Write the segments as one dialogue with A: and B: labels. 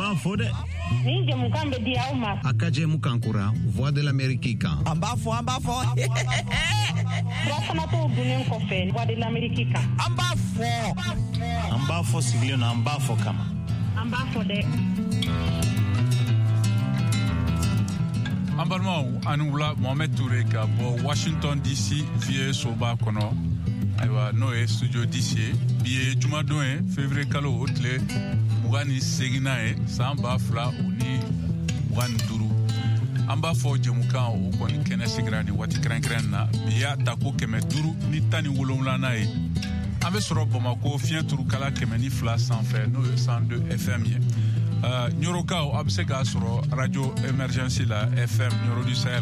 A: Jemukan fode.
B: Ni Jemukan be dia uma.
A: Aka Jemukan kura, voix de l'Amérique kan.
C: Amba fo.
B: Rafana to bunen ko fe, voix de l'Amérique kan.
A: Amba fo sigle na amba fo kama.
B: Amba fode.
D: Ambalma anula Mohamed Touré ka bo Washington DC vie soba kono. Aywa no studio DC biye juma don février kalo otle mugani segina samba fla uni mugani duru amba fo Jemukan o kon kene sigrani wati kran na biya tako keme duru ni tani wolonla na ambe soro Bamako fien turu kala keme ni fla sans faire no 102 FM Nyoroka o abseka soro radio emergency la FM Nyoro du Sahel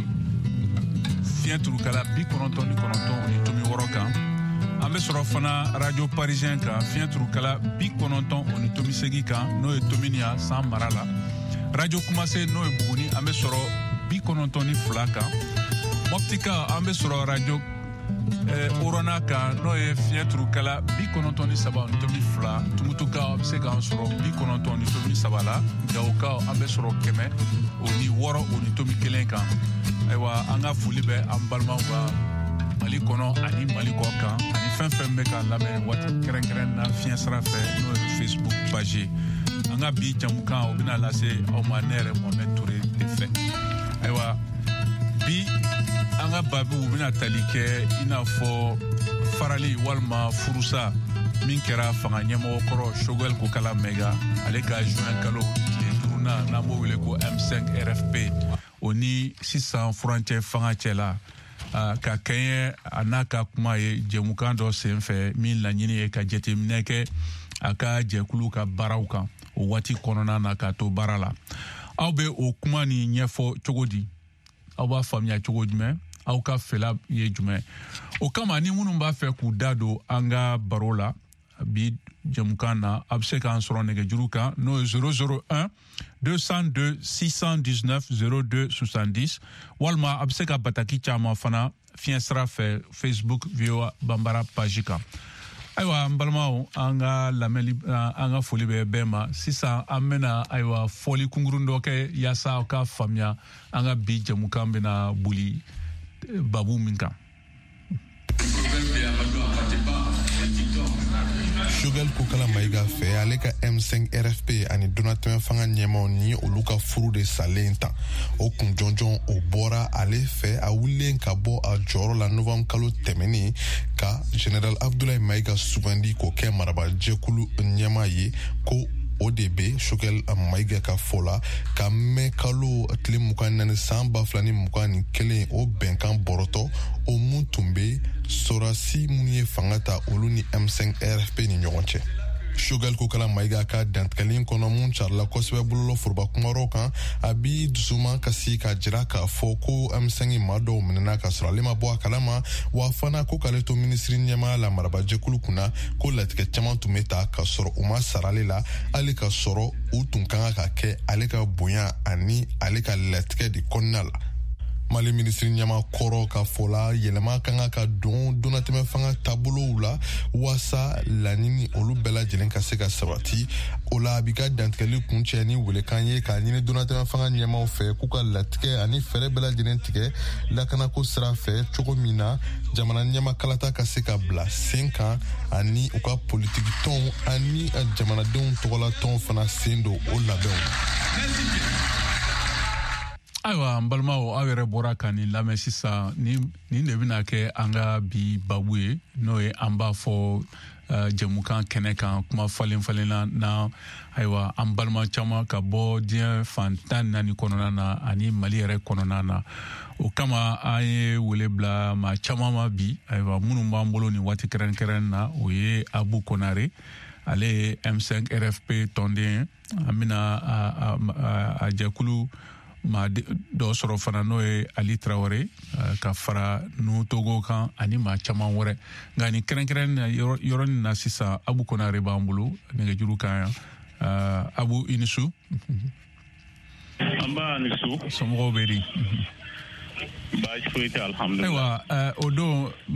D: fien turu kala bi kononton ni tomi worokan ambe soro fana radio parisien ka fien turu kala bi kononton ni tomi segi kan no e tominia san marala radio kumase no e buguni ambe soro bi kononton ni flaka moptika ambe soro radio Orona ka no e fietru kala bi kononton ni saba ni tomi fla tumutuka obsega soro bi kononton ni tomi sabala gauka ambe soro keme oni woro oni tomi kelenka aywa anga fulibe ambalma wa mali kono ani mali ko kan ani fenfen me kan lamen wat keren na fiensra fe no Facebook page anga bi Jemukan obina lase o manere Mohamed Touré de fait aywa bi anga babu ubina talike ina fo farali walma furusa min kera fanga nyamo koro shogel ko kala mega aleka juin kalo turuna na mo wele ko M5 RFP oni 600 frontière fanga chela ka kenye anaka kuma ye Jemukan do senfe min la nyini ka jetemneke aka jekulu ka barawkan o wati konona na ka to barala awbe o kuma ni nyefo chogodi awba famia chogodi me au ka fela ye jume o kama ni munu ba fe ku dado anga barola bi Jemukan na abse kan soro nege juruka no 001 202 619 02 70 walma abse ka bataki chama fana fiensra fe Facebook via bambara pagika aywa mbalmao anga lameli anga foli be bema sisa amena aywa foli kungurundo ke yasa ka famia anga bi Jemukan bena buli babu minka
E: Shogel Kokala Maiga fe aleka M5 RFP ani Donatien Fanga Nyemo ni oluka furu de salenta o kunjonjon o bora ale fe a wulen ka bo a joro la novembre kalo temeni ka General Abdoulaye Maiga Soubandi ko ke maraba jekulu nyama ye ko ODB Shogel Maiga ka fola ka me kalo atle mukan san baflani mukan kele o benkan boroto o mutumbe sorasi munye fangata oluni M5 RFP ni nyonche Shogel Kokala Maiga ka dantkalin kono mun charla kosbe bullo furba kumaro kan abi dusuma kasi ka jira ka foko M5 mado menena ka sralema bo akalama wa fana ko kaleto ministri nyama la maraba jekulu kuna ko latke chaman tumeta ka soro uma saralela ale ka soro utunkanga ka ke ale ka bonya ani ale ka latke di konnala Mali ministri nyama koro ka fola yelema kanga ka don Donatien Fanga tabulo ula wasa lanini olu bela jelen ka se ka sabati ola abika dantkeli kunche ni wele kanye ka nyine Donatien Fanga nyama ofe kuka latike ani fere bela jelen tike lakana ko sra fe chogomina jamana nyama kalata ka se ka bla 5 ans ani uka politique ton ani jamana don tola ton fana sendo o label
D: aywa mbalmao awere bora kani lame sisa ni ne bina ke anga bi babue no e amba fo Jemukan kene kan kuma falen na aywa ambalma chama ka bo dien fantan na ni konona na ani mali ere konona na o kama aye wele bla ma chama ma bi aywa munu mbambolo ni wati keren na oye Abu Konare ale M5 RFP tonde amina a jekulu ma do soro fana no e Ali Traoré ka fara no Togo kan ani ma chaman wore ngani keren yoron na sisa Abu Konare bambulu nge juru kan Abu Inisu
F: amba Inisu
D: somo beri
F: ba jfrite alhamdulillah
D: odo